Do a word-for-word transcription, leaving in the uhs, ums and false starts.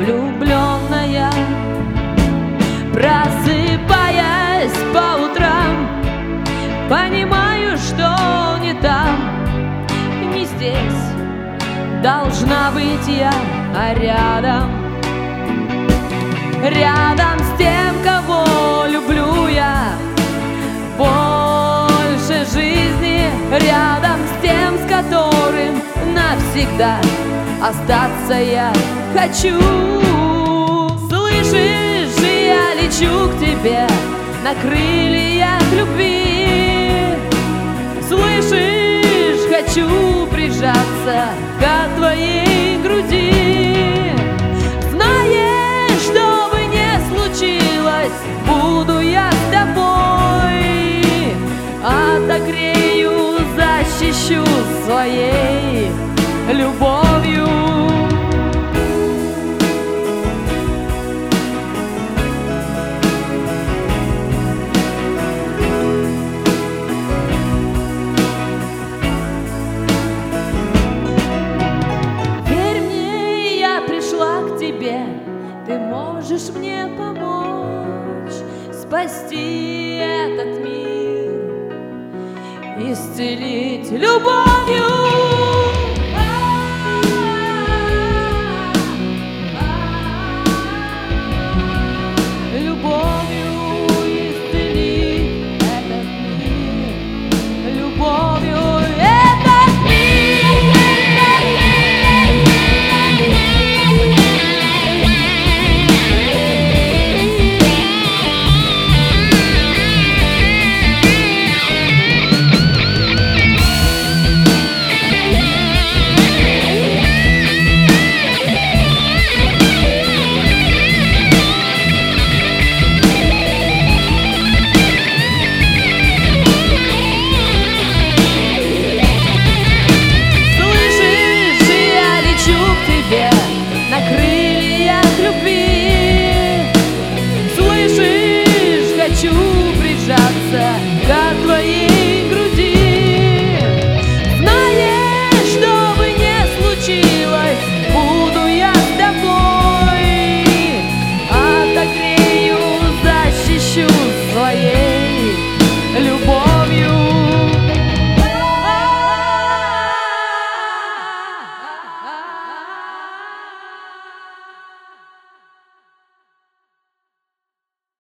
влюбленная, просыпаясь по утрам, понимаю, что не там, не здесь должна быть я, а рядом, рядом с тем, кого люблю я больше жизни, рядом с тем, с которым навсегда остаться я хочу. Слышишь, я лечу к тебе на крыльях любви. Слышишь, хочу прижаться к твоей груди. Знаешь, что бы ни случилось, буду я с тобой. Отогрею, защищу своей любовью. Верь мне, я пришла к тебе, ты можешь мне помочь спасти этот мир, исцелить любовью.